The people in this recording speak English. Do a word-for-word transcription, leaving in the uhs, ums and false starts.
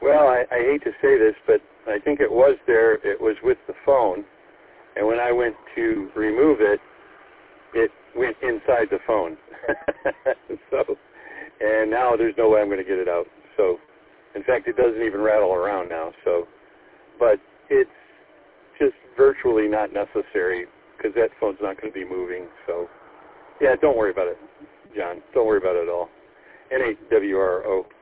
Well, I, I hate to say this, but I think it was there. It was with the phone, and when I went to remove it, it went inside the phone. So, and now there's no way I'm going to get it out. So, in fact, it doesn't even rattle around now. So, but it's just virtually not necessary because that phone's not going to be moving. So, yeah, don't worry about it, John. Don't worry about it at all. N A W R O.